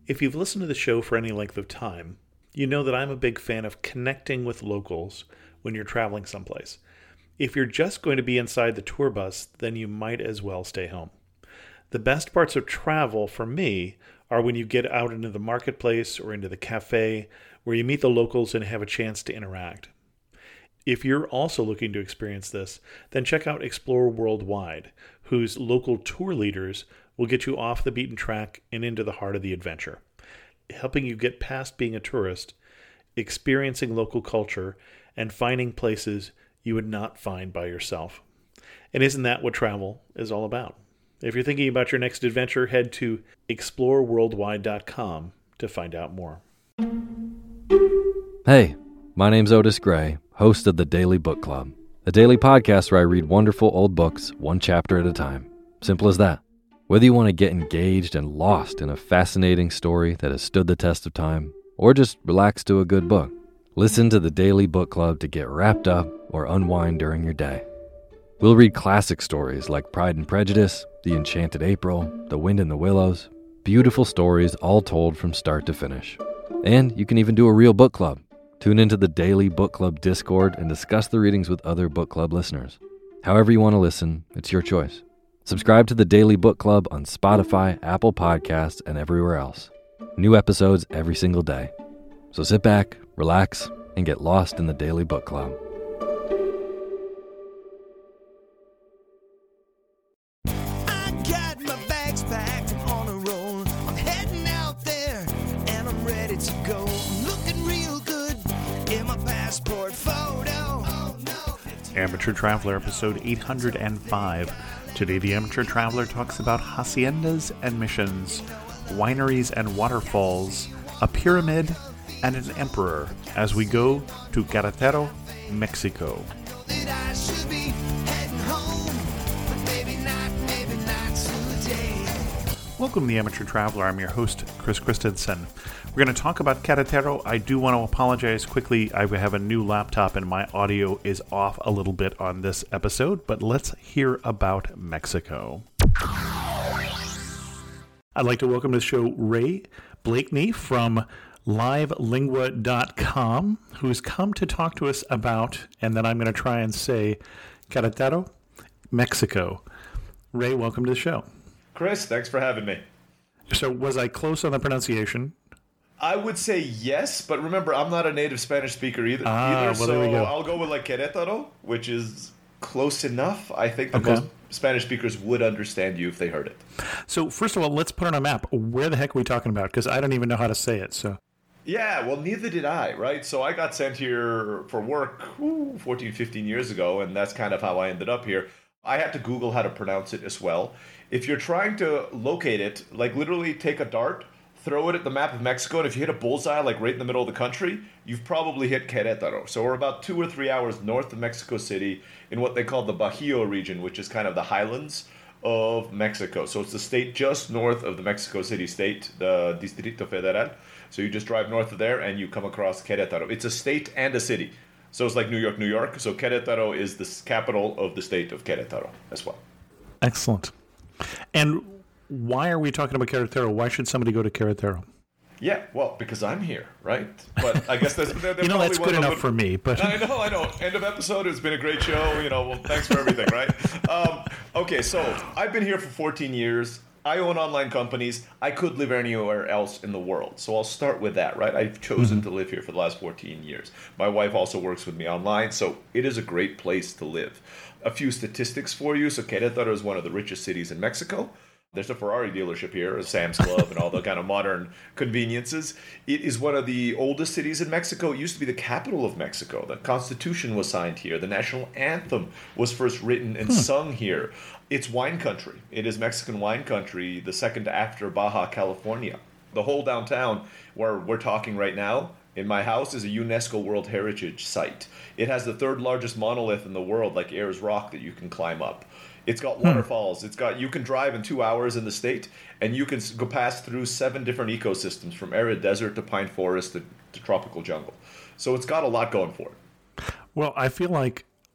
If you've listened to the show for any length of time, you know that I'm a big fan of connecting with locals when you're traveling someplace. If you're just going to be inside the tour bus, then you might as well stay home. The best parts of travel for me are when you get out into the marketplace or into the cafe where you meet the locals and have a chance to interact. If you're also looking to experience this, then check out Explore Worldwide, whose local tour leaders will get you off the beaten track and into the heart of the adventure, helping you get past being a tourist, experiencing local culture, and finding places you would not find by yourself. And isn't that what travel is all about? If you're thinking about your next adventure, head to exploreworldwide.com to find out more. Hey, my name's Otis Gray, host of the Daily Book Club, a daily podcast where I read wonderful old books one chapter at a time. Simple as that. Whether you want to get engaged and lost in a fascinating story that has stood the test of time, or just relax to a good book, listen to the Daily Book Club to get wrapped up or unwind during your day. We'll read classic stories like Pride and Prejudice, The Enchanted April, The Wind in the Willows, beautiful stories all told from start to finish. And you can even do a real book club. Tune into the Daily Book Club Discord and discuss the readings with other book club listeners. However you want to listen, it's your choice. Subscribe to the Daily Book Club on Spotify, Apple Podcasts, and everywhere else. New episodes every single day. So sit back, relax, and get lost in the Daily Book Club. I got my bags packed, I'm on a roll. I'm heading out there, and I'm ready to go. I'm looking real good in my passport photo. Oh, no. Amateur Traveler, episode 805. Today, the Amateur Traveler talks about haciendas and missions, wineries and waterfalls, a pyramid, and an emperor as we go to Querétaro, Mexico. That I should be heading home, but maybe not today. Welcome to the Amateur Traveler. I'm your host, Chris Christensen. We're going to talk about Querétaro. I do want to apologize quickly. I have a new laptop and my audio is off a little bit on this episode, but let's hear about Mexico. I'd like to welcome to the show Ray Blakeney from livelingua.com, who's come to talk to us about, and then I'm going to try and say, Querétaro, Mexico. Ray, welcome to the show. Chris, thanks for having me. So was I close on the pronunciation? I would say yes, but remember, I'm not a native Spanish speaker either. Well, so there we go. I'll go with like Querétaro, which is close enough. I think that Okay. most Spanish speakers would understand you if they heard it. So first of all, let's put on a map. Where the heck are we talking about? Because I don't even know how to say it. So Yeah, well, neither did I, right? So I got sent here for work 14, 15 years ago, and that's kind of how I ended up here. I had to Google how to pronounce it as well. If you're trying to locate it, like literally take a dart, throw it at the map of Mexico, and if you hit a bullseye, like right in the middle of the country, you've probably hit Querétaro. So we're about 2 or 3 hours north of Mexico City in what they call the Bajío region, which is kind of the highlands of Mexico. So it's the state just north of the Mexico City state, the Distrito Federal. So you just drive north of there and you come across Querétaro. It's a state and a city. So it's like New York, New York. So Querétaro is the capital of the state of Querétaro as well. excellent. And why are we talking about Querétaro? Why should somebody go to Querétaro? Yeah, well, because I'm here, right? But I guess that's That's good enough for me. But I know. End of episode. It's been a great show. Well, thanks for everything, right? Okay, so I've been here for 14 years. I own online companies. I could live anywhere else in the world. So I'll start with that, right? I've chosen to live here for the last 14 years. My wife also works with me online, so it is a great place to live. A few statistics for you. So Querétaro is one of the richest cities in Mexico. There's a Ferrari dealership here, a Sam's Club, and all the kind of modern conveniences. It is one of the oldest cities in Mexico. It used to be the capital of Mexico. The Constitution was signed here. The national anthem was first written and sung here. It's wine country. It is Mexican wine country, the second after Baja California. The whole downtown, where we're talking right now, in my house, is a UNESCO World Heritage Site. It has the third largest monolith in the world, like Ayers Rock, that you can climb up. It's got waterfalls. You can drive in 2 hours in the state, and you can go pass through 7 different ecosystems, from arid desert to pine forest to tropical jungle. So it's got a lot going for it. well, I feel like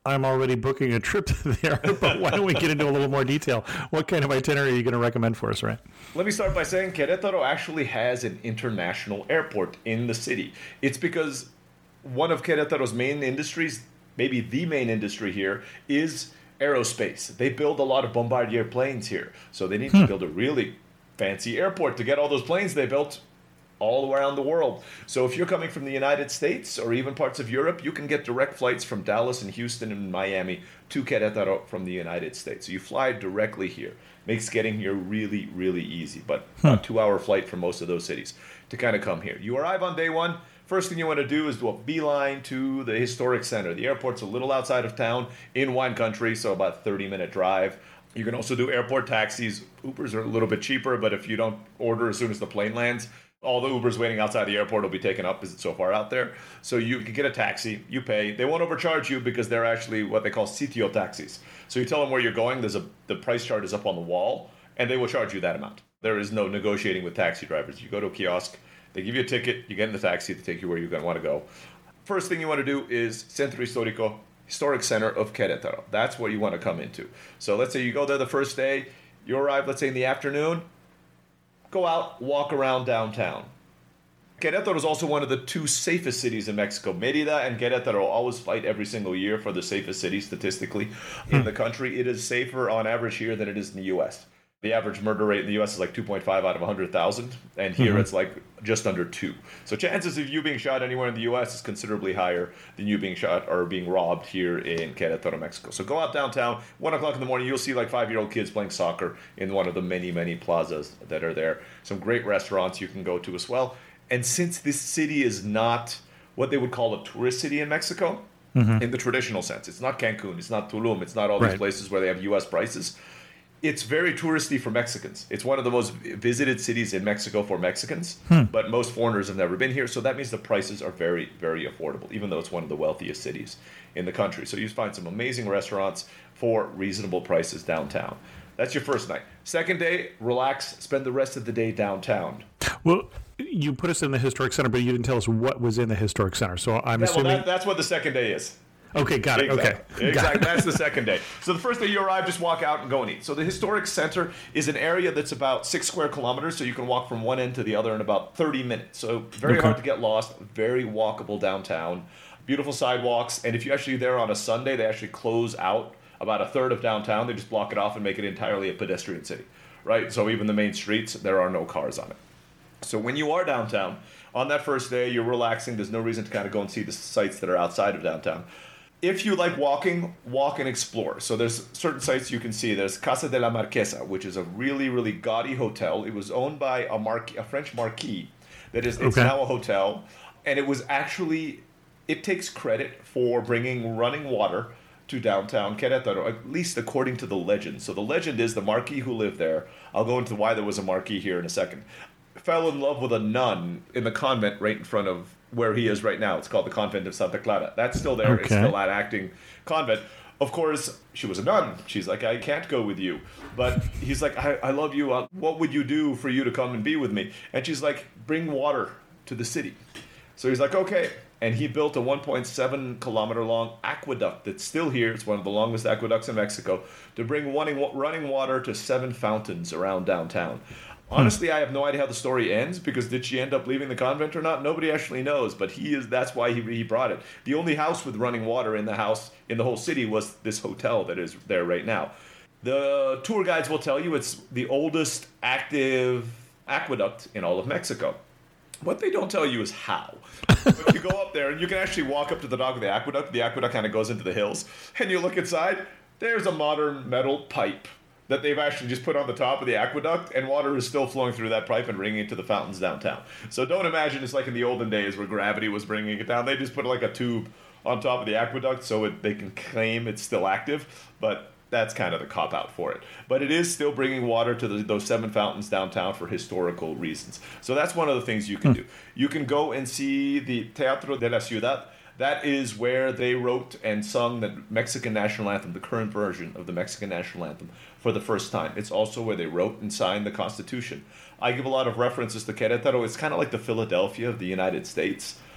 I'm already booking a trip there, but why don't we get into a little more detail? What kind of itinerary are you going to recommend for us, Ray? Let me start by saying Querétaro actually has an international airport in the city. It's because one of Querétaro's main industries, maybe the main industry here, is aerospace. They build a lot of Bombardier planes here. So they need to build a really fancy airport to get all those planes they built all around the world. So if you're coming from the United States or even parts of Europe, you can get direct flights from Dallas and Houston and Miami to Querétaro from the United States. So you fly directly here. Makes getting here really, really easy. But a 2-hour flight from most of those cities to kind of come here. You arrive on day one. First thing you want to do is do a beeline to the historic center. The airport's a little outside of town in wine country, so about a 30-minute drive. You can also do airport taxis. Ubers are a little bit cheaper, but if you don't order as soon as the plane lands, all the Ubers waiting outside the airport will be taken up because it's so far out there. So you can get a taxi, you pay. They won't overcharge you because they're actually what they call sitio taxis. So you tell them where you're going, the price chart is up on the wall, and they will charge you that amount. There is no negotiating with taxi drivers. You go to a kiosk, they give you a ticket, you get in the taxi to take you where you're going to want to go. First thing you want to do is Centro Histórico, historic center of Querétaro. That's what you want to come into. So let's say you go there the first day, you arrive, let's say in the afternoon, go out, walk around downtown. Querétaro is also one of the 2 safest cities in Mexico. Mérida and Querétaro always fight every single year for the safest city statistically in the country. It is safer on average here than it is in the U.S. The average murder rate in the U.S. is like 2.5 out of 100,000, and here it's like just under 2. So chances of you being shot anywhere in the U.S. is considerably higher than you being shot or being robbed here in Querétaro, Mexico. So go out downtown, 1 o'clock in the morning, you'll see like 5-year-old kids playing soccer in one of the many, many plazas that are there. Some great restaurants you can go to as well. And since this city is not what they would call a tourist city in Mexico, in the traditional sense, it's not Cancun, it's not Tulum, it's not all these places where they have U.S. prices. It's very touristy for Mexicans. It's one of the most visited cities in Mexico for Mexicans, but most foreigners have never been here. So that means the prices are very, very affordable, even though it's one of the wealthiest cities in the country. So you find some amazing restaurants for reasonable prices downtown. That's your first night. Second day, relax, spend the rest of the day downtown. Well, you put us in the historic center, but you didn't tell us what was in the historic center. So I'm assuming... Well, that's what the second day is. Okay, got it. Okay. Exactly. That's the second day. So the first day you arrive, just walk out and go and eat. So the historic center is an area that's about 6 square kilometers, so you can walk from one end to the other in about 30 minutes. So very hard to get lost, very walkable downtown, beautiful sidewalks. And if you're actually there on a Sunday, they actually close out about a third of downtown. They just block it off and make it entirely a pedestrian city, right? So even the main streets, there are no cars on it. So when you are downtown, on that first day, you're relaxing. There's no reason to kind of go and see the sites that are outside of downtown. If you like walking, walk and explore. So there's certain sites you can see. There's Casa de la Marquesa, which is a really, really gaudy hotel. It was owned by a French marquis. It's now a hotel. And it was actually, it takes credit for bringing running water to downtown Querétaro, at least according to the legend. So the legend is the marquis who lived there. I'll go into why there was a marquis here in a second. Fell in love with a nun in the convent right in front of where he is right now. It's called the Convent of Santa Clara. That's still there. It's still an acting convent. Of course, she was a nun. She's like, I can't go with you. But he's like, I love you. What would you do for you to come and be with me? And she's like, bring water to the city. So he's like, okay. And he built a 1.7 kilometer long aqueduct that's still here. It's one of the longest aqueducts in Mexico to bring running water to 7 fountains around downtown. Honestly, I have no idea how the story ends, because did she end up leaving the convent or not? Nobody actually knows, but that's why he brought it. The only house with running water in the whole city was this hotel that is there right now. The tour guides will tell you it's the oldest active aqueduct in all of Mexico. What they don't tell you is how. But you go up there and you can actually walk up to the dock of the aqueduct. The aqueduct kind of goes into the hills, and you look inside, there's a modern metal pipe that they've actually just put on the top of the aqueduct, and water is still flowing through that pipe and bringing it to the fountains downtown. So don't imagine it's like in the olden days where gravity was bringing it down. They just put like a tube on top of the aqueduct so they can claim it's still active, but that's kind of the cop-out for it. But it is still bringing water to those 7 fountains downtown for historical reasons. So that's one of the things you can do. You can go and see the Teatro de la Ciudad. That is where they wrote and sung the Mexican national anthem, the current version of the Mexican national anthem, for the first time. It's also where they wrote and signed the Constitution. I give a lot of references to Querétaro. It's kind of like the Philadelphia of the United States.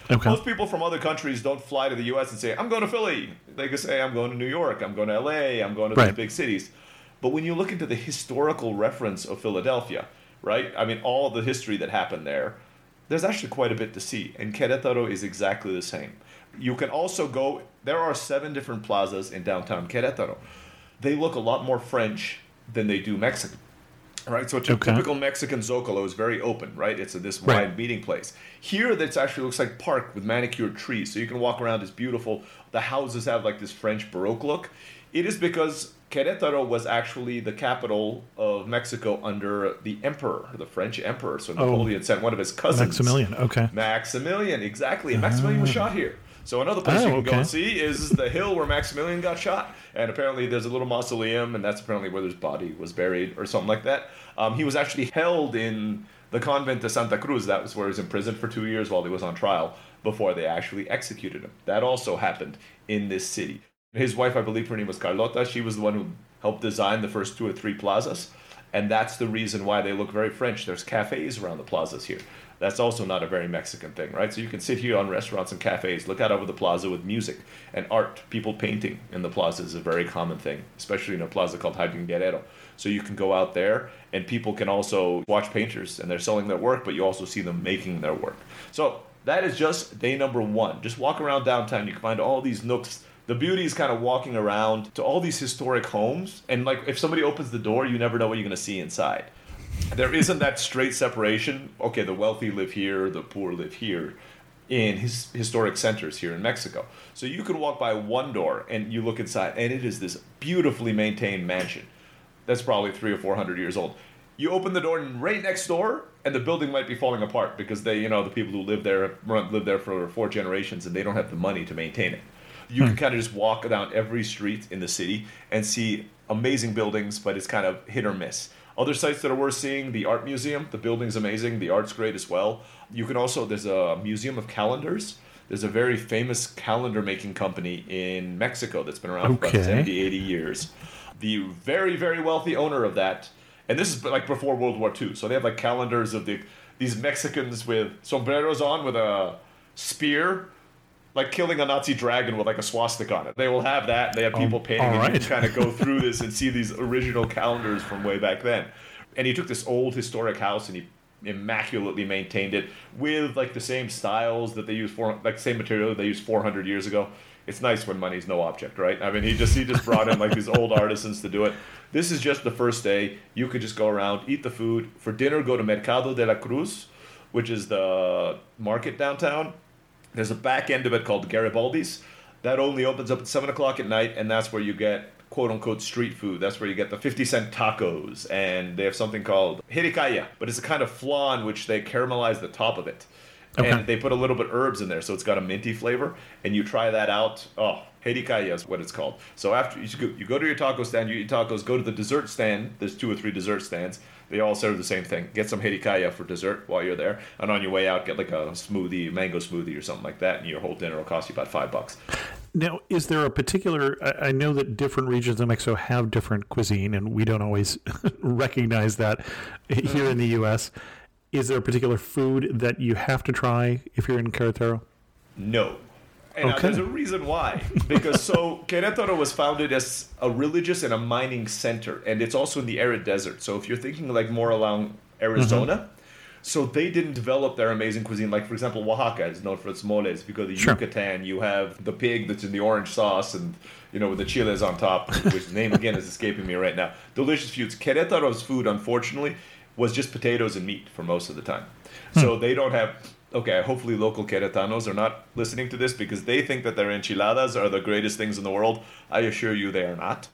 Okay. Most people from other countries don't fly to the U.S. and say, I'm going to Philly. They can say, I'm going to New York, I'm going to L.A., I'm going to these Right. big cities. But when you look into the historical reference of Philadelphia, right? I mean, all the history that happened there, there's actually quite a bit to see. And Querétaro is exactly the same. You can also go, there are 7 different plazas in downtown Querétaro. They look a lot more French than they do Mexican. Right, so a Okay. typical Mexican Zocalo is very open, right? It's this Right. wide meeting place. Here, that actually looks like park with manicured trees, so you can walk around. It's beautiful. The houses have like this French Baroque look. It is because Querétaro was actually the capital of Mexico under the emperor, the French emperor. So Napoleon sent one of his cousins, Maximilian. Okay. Maximilian, exactly. And Maximilian was shot here. So another place you can go okay. and see is the hill where Maximilian got shot. And apparently there's a little mausoleum, and that's apparently where his body was buried or something like that. He was actually held in the convent de Santa Cruz. That was where he was imprisoned for 2 years while he was on trial before they actually executed him. That also happened in this city. His wife, I believe her name was Carlota. She was the one who helped design the first 2 or 3 plazas. And that's the reason why they look very French. There's cafes around the plazas here. That's also not a very Mexican thing, right? So you can sit here on restaurants and cafes, look out over the plaza with music and art. People painting in the plaza is a very common thing, especially in a plaza called Jardín Guerrero. So you can go out there, and people can also watch painters, and they're selling their work, but you also see them making their work. So that is just day number 1. Just walk around downtown. You can find all these nooks. The beauty is kind of walking around to all these historic homes, and like if somebody opens the door, you never know what you're going to see inside. There isn't that straight separation. Okay, the wealthy live here, the poor live here, in his historic centers here in Mexico. So you can walk by one door and you look inside, and it is this beautifully maintained mansion that's probably 300 or 400 years old. You open the door, and right next door, and the building might be falling apart because they, the people who live there have lived there for 4 generations, and they don't have the money to maintain it. You can kind of just walk down every street in the city and see amazing buildings, but it's kind of hit or miss. Other sites that are worth seeing, the art museum. The building's amazing. The art's great as well. You can also, there's a museum of calendars. There's a very famous calendar making company in Mexico that's been around for about 70, 80 years. The very, very wealthy owner of that, and this is like before World War II, so they have like calendars of these Mexicans with sombreros on with a spear, like killing a Nazi dragon with like a swastika on it. They will have that. They have people painting, and you can kind of go through this and see these original calendars from way back then. And he took this old historic house and he immaculately maintained it with like the same styles that they used for, like same material they used 400 years ago. It's nice when money's no object, right? I mean, he just brought in like these old artisans to do it. This is just the first day. You could just go around, eat the food. For dinner, go to Mercado de la Cruz, which is the market downtown. There's a back end of it called Garibaldi's. That only opens up at 7 o'clock at night, and that's where you get quote-unquote street food. That's where you get the 50-cent tacos, and they have something called jericaya, but it's a kind of flan which they caramelize the top of it. Okay. And they put a little bit of herbs in there, so it's got a minty flavor, and you try that out. Oh, jericaya is what it's called. So after you go to your taco stand, you eat tacos, go to the dessert stand. There's 2 or 3 dessert stands. They all serve the same thing. Get some jericaya for dessert while you're there, and on your way out, get like a smoothie, mango smoothie or something like that, and your whole dinner will cost you about $5. Now, is there a particular... I know that different regions of Mexico have different cuisine, and we don't always recognize that here in the U.S. Is there a particular food that you have to try if you're in Querétaro? No. And now, there's a reason why. Because Querétaro was founded as a religious and a mining center, and it's also in the arid desert. So if you're thinking like more along Arizona, so they didn't develop their amazing cuisine. Like, for example, Oaxaca is known for its moles. If you go to Yucatan, you have the pig that's in the orange sauce and, with the chiles on top, which name again is escaping me right now. Delicious foods. Querétaro's food, unfortunately, was just potatoes and meat for most of the time. So they don't have... Okay, hopefully local Queretanos are not listening to this because they think that their enchiladas are the greatest things in the world. I assure you they are not.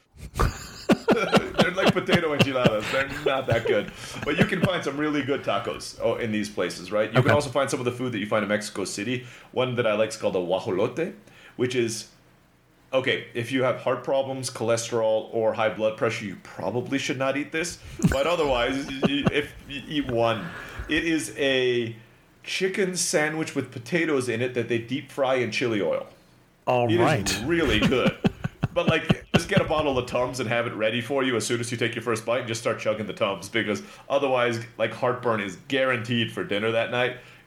They're like potato enchiladas. They're not that good. But you can find some really good tacos in these places, right? You can also find some of the food that you find in Mexico City. One that I like is called a guajolote, which is... Okay, if you have heart problems, cholesterol, or high blood pressure, you probably should not eat this. But otherwise, if you eat one, it is a chicken sandwich with potatoes in it that they deep fry in chili oil. It is really good. But like, just get a bottle of Tums and have it ready for you as soon as you take your first bite and just start chugging the Tums, because otherwise, like, heartburn is guaranteed for dinner that night.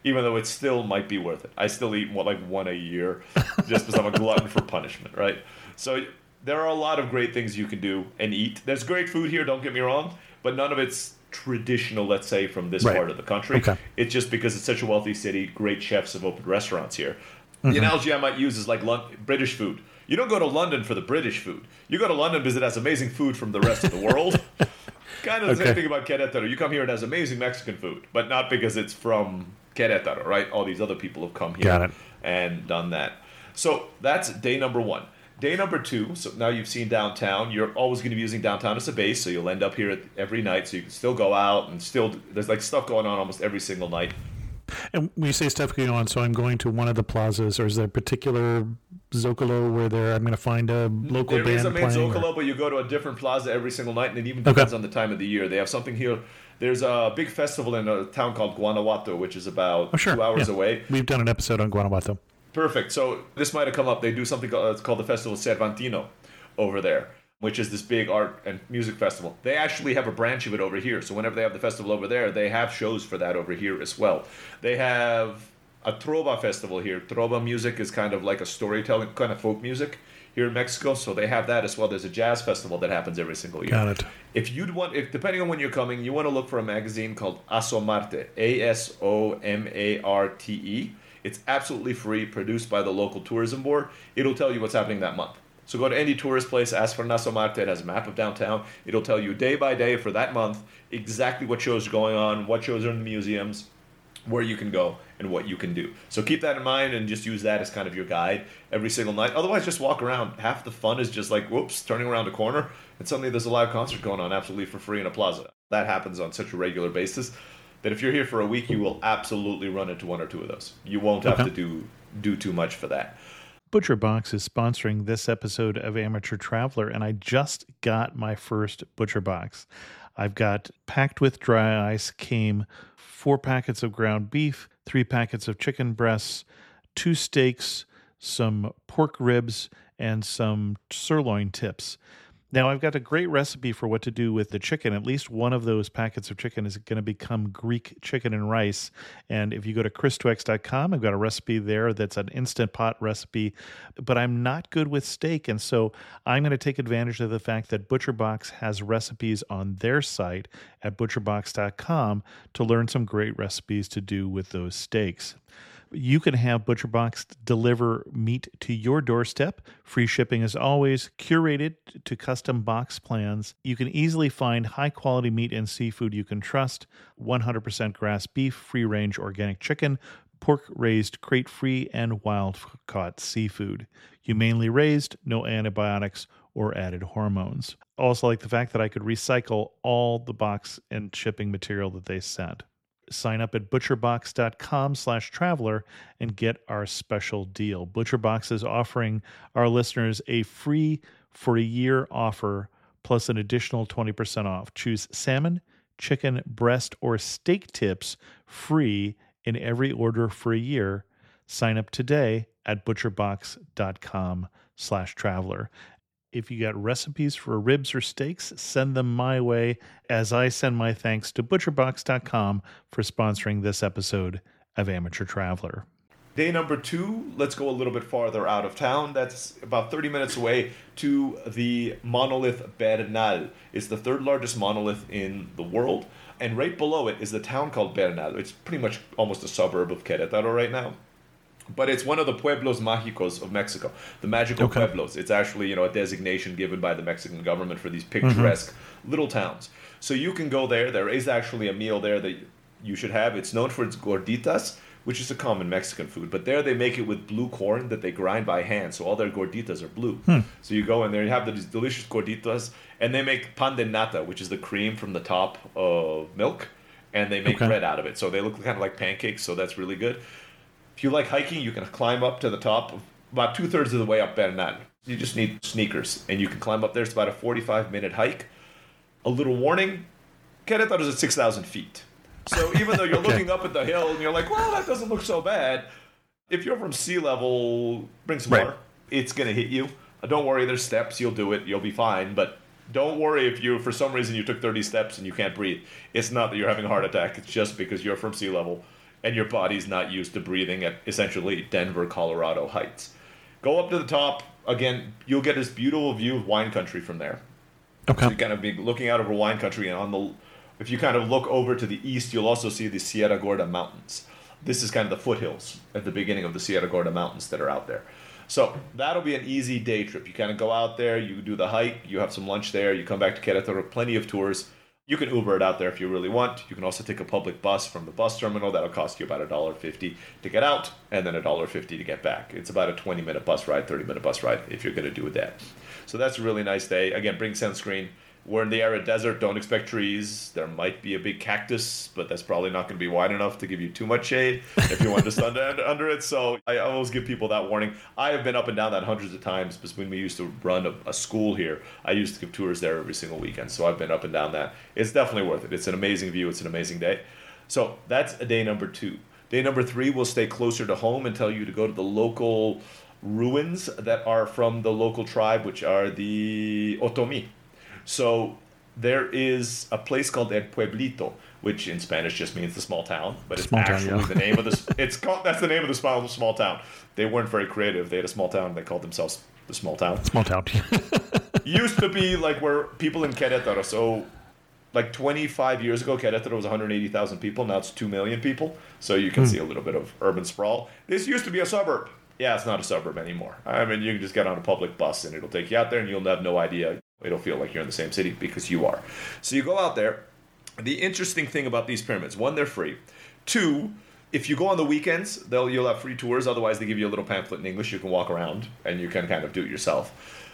even though it still might be worth it. I still eat like one a year just because I'm a glutton for punishment, right? So there are a lot of great things you can do and eat. There's great food here, don't get me wrong, but none of it's traditional, let's say, from this part of the country. Okay. It's just because it's such a wealthy city, great chefs have opened restaurants here. The analogy I might use is like British food. You don't go to London for the British food. You go to London because it has amazing food from the rest of the world. Kind of the same thing about Querétaro. You come here, it has amazing Mexican food, but not because it's from Querétaro, right? All these other people have come here and done that. So that's day number 1. Day number 2, so now you've seen downtown. You're always going to be using downtown as a base, so you'll end up here every night, so you can still go out and still, there's like stuff going on almost every single night. And when you say stuff going on, so I'm going to one of the plazas, or is there a particular Zocalo where I'm going to find a local band playing? There is a main Zocalo, but you go to a different plaza every single night, and it even depends on the time of the year. They have something here. There's a big festival in a town called Guanajuato, which is about 2 hours away. We've done an episode on Guanajuato. Perfect. So this might have come up. They do something called the Festival Cervantino over there, which is this big art and music festival. They actually have a branch of it over here. So whenever they have the festival over there, they have shows for that over here as well. They have a Trova festival here. Trova music is kind of like a storytelling, kind of folk music here in Mexico. So they have that as well. There's a jazz festival that happens every single year. Got it. If depending on when you're coming, you want to look for a magazine called Asomarte, Asomarte. It's absolutely free, produced by the local tourism board. It'll tell you what's happening that month. So go to any tourist place, ask for Asomarte. It has a map of downtown. It'll tell you day by day for that month exactly what shows are going on, what shows are in the museums, where you can go, and what you can do. So keep that in mind and just use that as kind of your guide every single night. Otherwise, just walk around. Half the fun is just like, whoops, turning around a corner, and suddenly there's a live concert going on absolutely for free in a plaza. That happens on such a regular basis that if you're here for a week, you will absolutely run into one or two of those. You won't have to do too much for that. Butcher Box is sponsoring this episode of Amateur Traveler, and I just got my first Butcher Box. I've got, packed with dry ice, came 4 packets of ground beef, 3 packets of chicken breasts, 2 steaks, some pork ribs, and some sirloin tips. Now, I've got a great recipe for what to do with the chicken. At least one of those packets of chicken is going to become Greek chicken and rice. And if you go to christwex.com, I've got a recipe there that's an Instant Pot recipe. But I'm not good with steak, and so I'm going to take advantage of the fact that ButcherBox has recipes on their site at butcherbox.com to learn some great recipes to do with those steaks. You can have ButcherBox deliver meat to your doorstep. Free shipping as always, curated to custom box plans. You can easily find high-quality meat and seafood you can trust. 100% grass beef, free-range organic chicken, pork-raised crate-free, and wild-caught seafood. Humanely raised, no antibiotics or added hormones. Also like the fact that I could recycle all the box and shipping material that they sent. Sign up at butcherbox.com/traveler and get our special deal. ButcherBox is offering our listeners a free for a year offer plus an additional 20% off. Choose salmon, chicken, breast, or steak tips free in every order for a year. Sign up today at butcherbox.com/traveler. If you got recipes for ribs or steaks, send them my way as I send my thanks to butcherbox.com for sponsoring this episode of Amateur Traveler. Day number 2, let's go a little bit farther out of town. That's about 30 minutes away to the monolith Bernal. It's the 3rd largest monolith in the world. And right below it is the town called Bernal. It's pretty much almost a suburb of Querétaro right now. But it's one of the pueblos mágicos of Mexico, the magical pueblos. It's actually, a designation given by the Mexican government for these picturesque little towns. So you can go there. There is actually a meal there that you should have. It's known for its gorditas, which is a common Mexican food. But there they make it with blue corn that they grind by hand. So all their gorditas are blue. So you go in there, you have these delicious gorditas, and they make pan de nata, which is the cream from the top of milk, and they make bread out of it. So they look kind of like pancakes, so that's really good. If you like hiking, you can climb up to the top, about 2/3 of the way up Bernal. You just need sneakers, and you can climb up there. It's about a 45-minute hike. A little warning, Querétaro is at 6,000 feet. So even though you're looking up at the hill, and you're like, well, that doesn't look so bad, if you're from sea level, bring some water. It's going to hit you. Don't worry, there's steps. You'll do it. You'll be fine. But don't worry if for some reason, you took 30 steps and you can't breathe. It's not that you're having a heart attack. It's just because you're from sea level. and your body's not used to breathing at essentially Denver, Colorado heights. Go up to the top. Again, you'll get this beautiful view of wine country from there. Okay. So you kind of be looking out over wine country, and if you kind of look over to the east, you'll also see the Sierra Gorda Mountains. This is kind of the foothills at the beginning of the Sierra Gorda Mountains that are out there. So that'll be an easy day trip. You kind of go out there, you do the hike, you have some lunch there, you come back to Querétaro, plenty of tours. You can Uber it out there if you really want. You can also take a public bus from the bus terminal. That'll cost you about $1.50 to get out, and then $1.50 to get back. It's about a 20-minute bus ride, 30-minute bus ride if you're going to do that. So that's a really nice day. Again, bring sunscreen. We're in the arid desert. Don't expect trees. There might be a big cactus, but that's probably not going to be wide enough to give you too much shade if you want to stand under it. So I always give people that warning. I have been up and down that hundreds of times because when we used to run a school here, I used to give tours there every single weekend. So I've been up and down that. It's definitely worth it. It's an amazing view. It's an amazing day. So that's day number 2. Day number 3, we'll stay closer to home and tell you to go to the local ruins that are from the local tribe, which are the Otomi. So there is a place called El Pueblito, which in Spanish just means the small town, but it's actually the name of the. That's the name of the small town. They weren't very creative. They had a small town. They called themselves the small town. Small town. Used to be like where people in Querétaro. So, like 25 years ago, Querétaro was 180,000 people. Now it's 2 million people. So you can see a little bit of urban sprawl. This used to be a suburb. Yeah, it's not a suburb anymore. I mean, you can just get on a public bus and it'll take you out there, and you'll have no idea. It'll feel like you're in the same city because you are. So you go out there. The interesting thing about these pyramids, 1, they're free. 2, if you go on the weekends, you'll have free tours. Otherwise, they give you a little pamphlet in English. You can walk around and you can kind of do it yourself.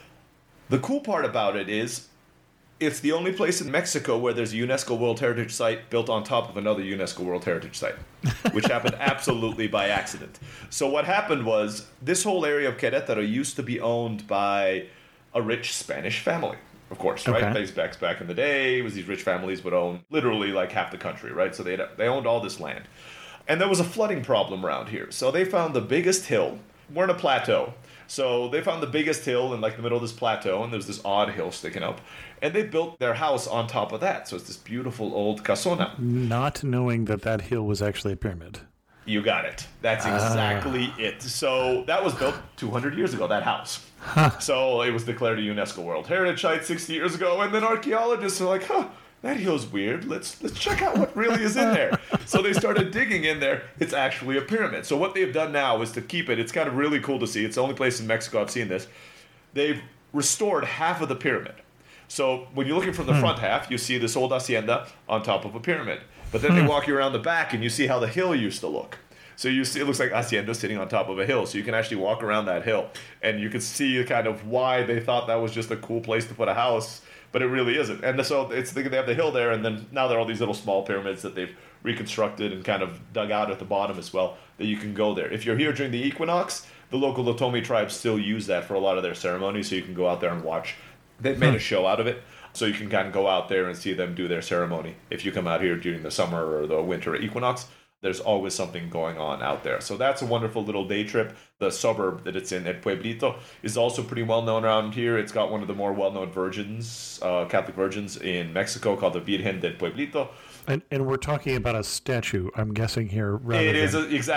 The cool part about it is it's the only place in Mexico where there's a UNESCO World Heritage Site built on top of another UNESCO World Heritage Site, which happened absolutely by accident. So what happened was this whole area of Querétaro used to be owned by a rich Spanish family, of course, right? Okay. Back in the day, it was these rich families would own literally like half the country, right? So they owned all this land. And there was a flooding problem around here. So they found the biggest hill. We're in a plateau. So they found the biggest hill in like the middle of this plateau, and there's this odd hill sticking up. And they built their house on top of that. So it's this beautiful old casona. Not knowing that hill was actually a pyramid. You got it. That's exactly it. So that was built 200 years ago, that house. Huh. So it was declared a UNESCO World Heritage Site 60 years ago, and then archaeologists are like, that hill's weird. Let's check out what really is in there. So they started digging in there. It's actually a pyramid. So what they've done now is to keep it. It's kind of really cool to see. It's the only place in Mexico I've seen this. They've restored half of the pyramid. So when you're looking from the front half, you see this old hacienda on top of a pyramid. But then they walk you around the back and you see how the hill used to look. So you see, it looks like hacienda sitting on top of a hill. So you can actually walk around that hill and you can see kind of why they thought that was just a cool place to put a house, but it really isn't. And so they have the hill there, and then now there are all these little small pyramids that they've reconstructed and kind of dug out at the bottom as well that you can go there. If you're here during the equinox, the local Otomi tribes still use that for a lot of their ceremonies, so you can go out there and watch. They've made a show out of it. So you can kind of go out there and see them do their ceremony. If you come out here during the summer or the winter equinox, there's always something going on out there. So that's a wonderful little day trip. The suburb that it's in, El Pueblito, is also pretty well known around here. It's got one of the more well-known virgins, Catholic virgins in Mexico called the Virgen del Pueblito. And we're talking about a statue, I'm guessing here. It is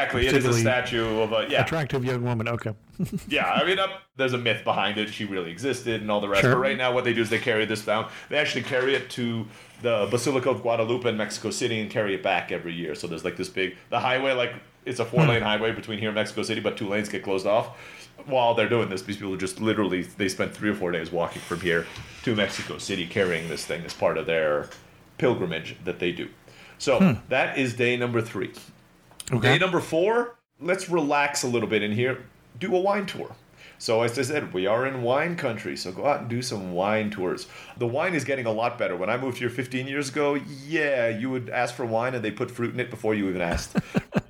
a statue of a attractive young woman. Okay. Yeah, I mean, there's a myth behind it. She really existed and all the rest. Sure. But right now, what they do is they carry this down. They actually carry it to the Basilica of Guadalupe in Mexico City and carry it back every year. So there's like this the highway, like it's a 4-lane highway between here and Mexico City, but 2 lanes get closed off. While they're doing this, these people just literally, they spend 3 or 4 days walking from here to Mexico City carrying this thing as part of their pilgrimage that they do. So that is day number 3. Okay. Day number 4, let's relax a little bit in here. Do a wine tour. So as I said, we are in wine country, so go out and do some wine tours. The wine is getting a lot better. When I moved here 15 years ago, you would ask for wine and they put fruit in it before you even asked.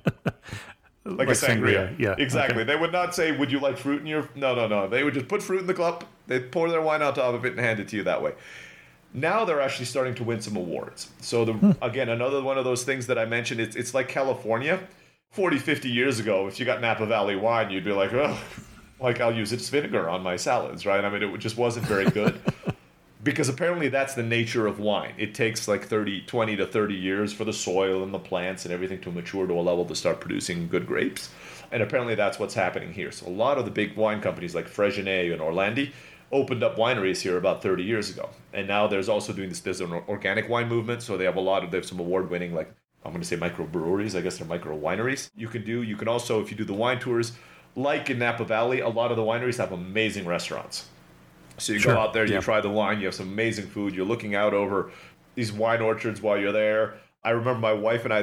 Like a sangria. Yeah. Exactly. Okay. They would not say, would you like fruit in your... No. They would just put fruit in the cup, they'd pour their wine on top of it and hand it to you that way. Now they're actually starting to win some awards. So, again, another one of those things that I mentioned, it's like California. 40, 50 years ago, if you got Napa Valley wine, you'd be like, oh, like I'll use its vinegar on my salads, right? I mean, it just wasn't very good. because apparently that's the nature of wine. It takes like 20 to 30 years for the soil and the plants and everything to mature to a level to start producing good grapes. And apparently that's what's happening here. So a lot of the big wine companies like Freixenet and Orlandi opened up wineries here about 30 years ago. And now there's also there's an organic wine movement. So they have some award-winning, like, I'm going to say microbreweries. I guess they're micro wineries. You can also, if you do the wine tours, like in Napa Valley, a lot of the wineries have amazing restaurants. So you go out there, you try the wine, you have some amazing food, you're looking out over these wine orchards while you're there. I remember my wife and I,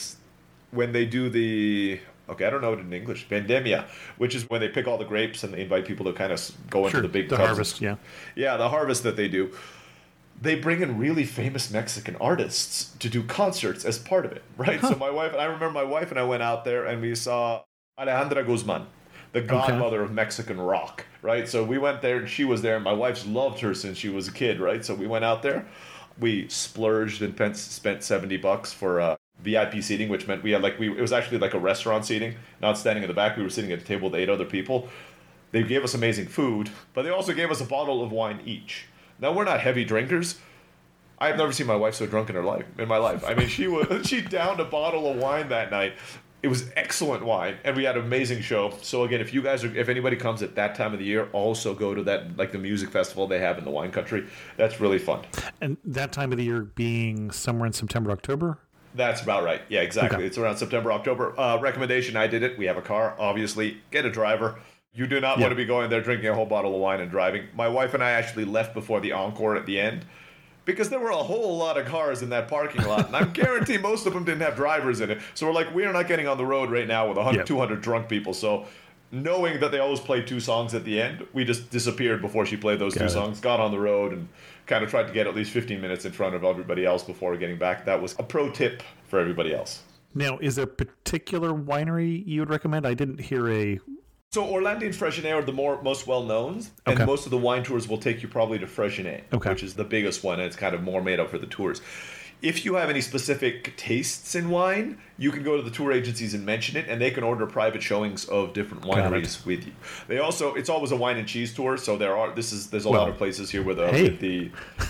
when they do I don't know it in English, vendemmia, which is when they pick all the grapes and they invite people to kind of go into the big the tubs. harvest, yeah. Yeah, the harvest that they do. They bring in really famous Mexican artists to do concerts as part of it, right? So I remember my wife and I went out there and we saw Alejandra Guzman, the godmother of Mexican rock, right? So we went there and she was there, and my wife's loved her since she was a kid, right? So we went out there, we splurged and spent $70 for VIP seating, which meant it was actually like a restaurant seating, not standing in the back. We were sitting at a table with 8 other people. They gave us amazing food, but they also gave us a bottle of wine each. Now, we're not heavy drinkers. I've never seen my wife so drunk in my life. I mean, she downed a bottle of wine that night. It was excellent wine, and we had an amazing show. So again, if anybody comes at that time of the year, also go to that, like the music festival they have in the wine country. That's really fun. And that time of the year being somewhere in September, October? That's about right. Yeah, exactly. Okay. It's around September, October. Recommendation, I did it. We have a car, obviously. Get a driver. You do not want to be going there drinking a whole bottle of wine and driving. My wife and I actually left before the encore at the end, because there were a whole lot of cars in that parking lot, and I guarantee most of them didn't have drivers in it. So we're like, we're not getting on the road right now with 100, 200 drunk people. So knowing that they always play 2 songs at the end, we just disappeared before she played those 2 songs, got on the road, and kind of tried to get at least 15 minutes in front of everybody else before getting back. That was a pro tip for everybody else. Now, is there a particular winery you would recommend? I didn't hear a... So Orlandi and Freixenet are the most well-known, and most of the wine tours will take you probably to Freixenet, which is the biggest one, and it's kind of more made up for the tours. If you have any specific tastes in wine, you can go to the tour agencies and mention it, and they can order private showings of different wineries with you. It's always a wine and cheese tour, so there's a lot of places here with the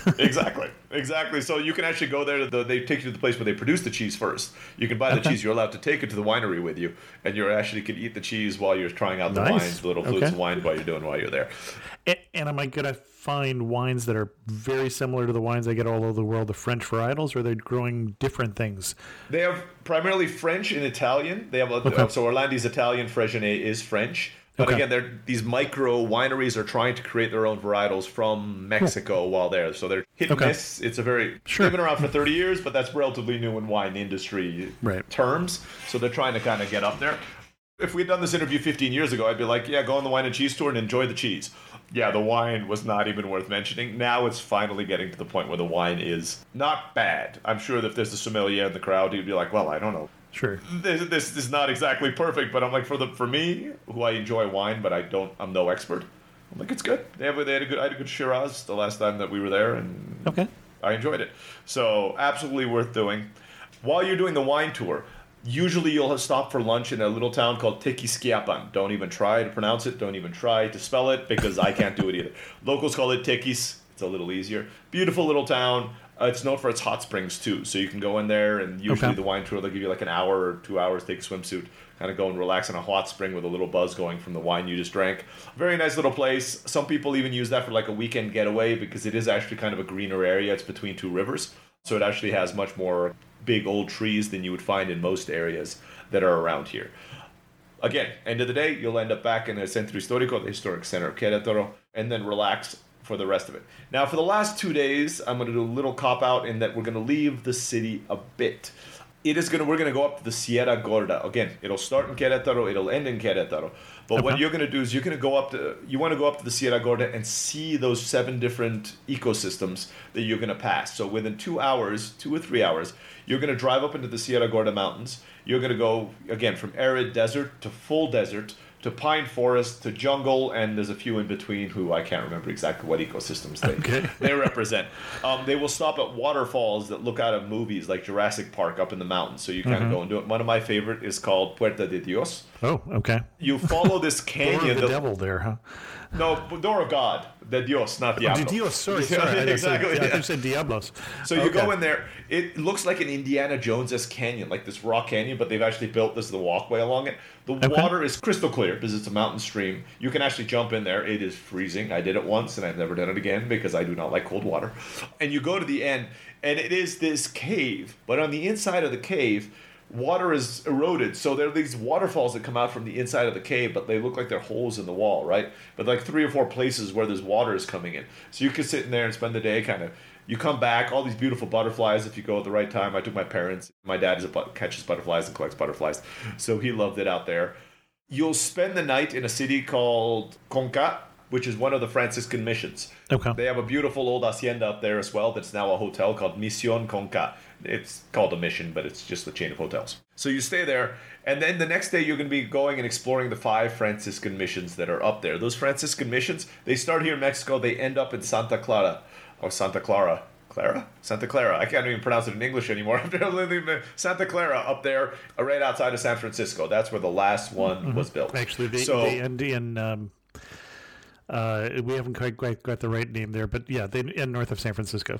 exactly. So you can actually go there. They take you to the place where they produce the cheese first. You can buy the cheese. You're allowed to take it to the winery with you, and you actually can eat the cheese while you're trying out the wines, the little flutes of wine while you're there. And am I going to find wines that are very similar to the wines I get all over the world, the French varietals, or are they growing different things? They have primarily French and Italian. They have so Orlandi's Italian, Freixenet is French. But again, these micro wineries are trying to create their own varietals from Mexico while there. So they're hit and miss. It's a they've been around for 30 years, but that's relatively new in wine industry terms. So they're trying to kind of get up there. If we'd done this interview 15 years ago, I'd be like, go on the wine and cheese tour and enjoy the cheese. Yeah, the wine was not even worth mentioning. Now it's finally getting to the point where the wine is not bad. I'm sure that if there's a sommelier in the crowd, he'd be like, well, I don't know. Sure. This is not exactly perfect, but I'm like, for me, who I enjoy wine, but I'm no expert. I'm like, it's good. I had a good Shiraz the last time that we were there, and I enjoyed it. So absolutely worth doing. While you're doing the wine tour, usually you'll stop for lunch in a little town called Tequisquiapan. Don't even try to pronounce it. Don't even try to spell it, because I can't do it either. Locals call it Tequis. It's a little easier. Beautiful little town. It's known for its hot springs, too. So you can go in there, and usually the wine tour, they'll give you like an hour or 2 hours, take a swimsuit, kind of go and relax in a hot spring with a little buzz going from the wine you just drank. Very nice little place. Some people even use that for like a weekend getaway, because it is actually kind of a greener area. It's between 2 rivers. So it actually has much more big old trees than you would find in most areas that are around here. Again, end of the day, you'll end up back in the Centro Histórico, the historic center of Querétaro, and then relax for the rest of it. Now, for the last 2 days, I'm going to do a little cop-out in that we're going to leave the city a bit. We're going to go up to the Sierra Gorda. Again, it'll start in Querétaro, it'll end in Querétaro. But what you're going to do is you want to go up to the Sierra Gorda and see those 7 different ecosystems that you're going to pass. So within 2 or 3 hours, you're going to drive up into the Sierra Gorda Mountains. You're going to go, again, from arid desert to full desert, to pine forest, to jungle, and there's a few in between who I can't remember exactly what ecosystems they represent. They will stop at waterfalls that look out of movies like Jurassic Park up in the mountains, so you kind of go and do it. One of my favorite is called Puerta de Dios. Oh, okay. You follow this canyon. The devil there, huh? No, door of God. De Dios, not Diablo. De Dios, sorry. Exactly. I said Diablos. So you go in there, it looks like an Indiana Jones-esque canyon, like this rock canyon, but they've actually built this the walkway along it. The water is crystal clear because it's a mountain stream. You can actually jump in there. It is freezing. I did it once, and I've never done it again because I do not like cold water. And you go to the end, and it is this cave, but on the inside of the cave, water is eroded, so there are these waterfalls that come out from the inside of the cave, but they look like they're holes in the wall, right? But like 3 or 4 places where there's water is coming in. So you can sit in there and spend the day kind of, you come back, all these beautiful butterflies if you go at the right time. I took my parents. My dad catches butterflies and collects butterflies, so he loved it out there. You'll spend the night in a city called Conca, which is one of the Franciscan missions. Okay. They have a beautiful old hacienda up there as well that's now a hotel called Misión Conca. It's called a mission, but it's just a chain of hotels. So you stay there, and then the next day you're going to be going and exploring the 5 Franciscan missions that are up there. Those Franciscan missions, they start here in Mexico, they end up in Santa Clara. Santa Clara. I can't even pronounce it in English anymore. Santa Clara up there, right outside of San Francisco. That's where the last one was built. Actually, they end in... we haven't quite got the right name there, but yeah, they end north of San Francisco.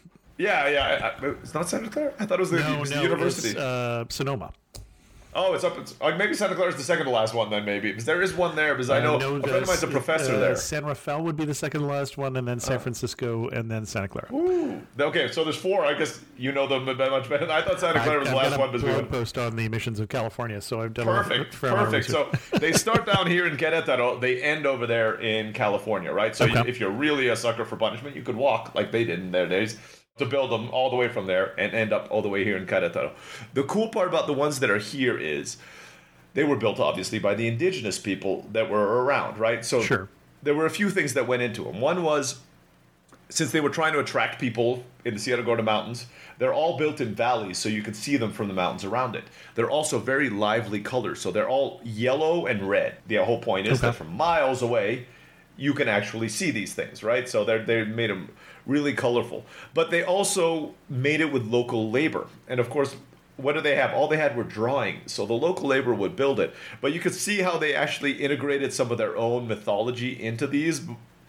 Yeah. It's not Santa Clara? I thought it was the university. It's Sonoma. Oh, it's up. Maybe Santa Clara is the second to last one then, maybe. Because there is one there, because I know a friend of mine's a professor there. San Rafael would be the second to last one, and then San Francisco, and then Santa Clara. Ooh. Okay, so there's 4. I guess you know them much better. I thought Santa Clara was the last one. I've done a blog post on the emissions of California, so I've done Perfect. So they start down here in Querétaro. They end over there in California, right? So if you're really a sucker for punishment, you could walk like they did in their days to build them all the way from there and end up all the way here in Querétaro. The cool part about the ones that are here is they were built, obviously, by the indigenous people that were around, right? So there were a few things that went into them. One was, since they were trying to attract people in the Sierra Gorda Mountains, they're all built in valleys, so you can see them from the mountains around it. They're also very lively colors, so they're all yellow and red. The whole point is that from miles away, you can actually see these things, right? So they made them really colorful. But they also made it with local labor. And of course, what do they have? All they had were drawings. So the local labor would build it. But you could see how they actually integrated some of their own mythology into these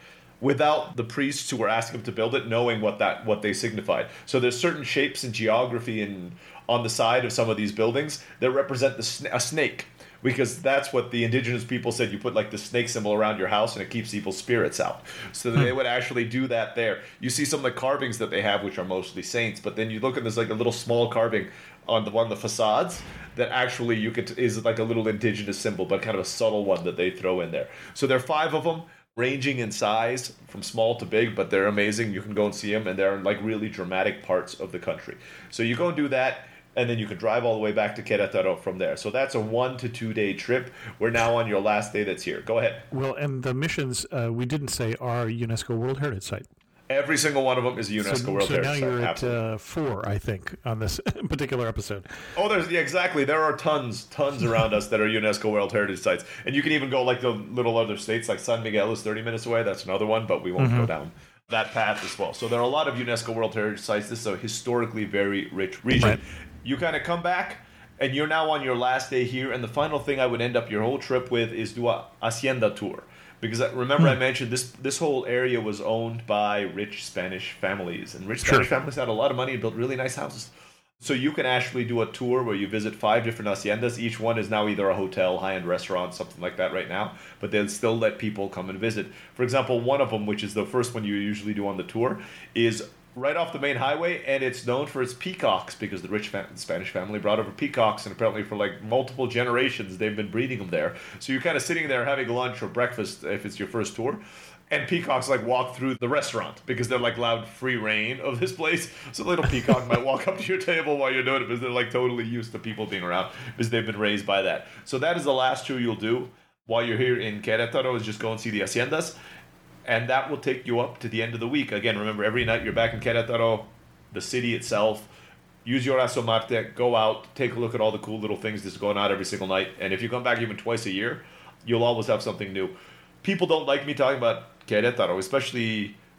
without the priests who were asking them to build it knowing what they signified. So there's certain shapes and geography on the side of some of these buildings that represent a snake. Because that's what the indigenous people said. You put like the snake symbol around your house and it keeps evil spirits out. So they would actually do that there. You see some of the carvings that they have, which are mostly saints. But then you look at this like a little small carving on one of the facades that actually is like a little indigenous symbol, but kind of a subtle one that they throw in there. So there are 5 of them, ranging in size from small to big, but they're amazing. You can go and see them, and they're in like really dramatic parts of the country. So you go and do that. And then you can drive all the way back to Querétaro from there. So that's a 1 to 2 day trip. We're now on your last day that's here. Go ahead. Well, and the missions, we didn't say, are UNESCO World Heritage Site. Every single one of them is a UNESCO World Heritage Site. So now you're at 4, I think, on this particular episode. Oh, exactly. There are tons around us that are UNESCO World Heritage Sites. And you can even go like the little other states, like San Miguel is 30 minutes away. That's another one, but we won't go down that path as well. So there are a lot of UNESCO World Heritage Sites. This is a historically very rich region. Right. You kind of come back, and you're now on your last day here, and the final thing I would end up your whole trip with is do a hacienda tour. Because remember I mentioned this whole area was owned by rich Spanish families, and rich Spanish families had a lot of money and built really nice houses. So you can actually do a tour where you visit 5 different haciendas. Each one is now either a hotel, high-end restaurant, something like that right now, but they'll still let people come and visit. For example, one of them, which is the first one you usually do on the tour, is right off the main highway, and it's known for its peacocks because the rich Spanish family brought over peacocks, and apparently for like multiple generations they've been breeding them there. So you're kind of sitting there having lunch or breakfast if it's your first tour, and peacocks like walk through the restaurant because they're like allowed free reign of this place. So the little peacock might walk up to your table while you're doing it because they're like totally used to people being around because they've been raised by that. So that is the last tour you'll do while you're here in Querétaro, is just go and see the haciendas. And that will take you up to the end of the week. Again, remember, every night you're back in Querétaro, the city itself. Use your Asomarte, go out, take a look at all the cool little things that's going on every single night. And if you come back even twice a year, you'll always have something new. People don't like me talking about Querétaro, especially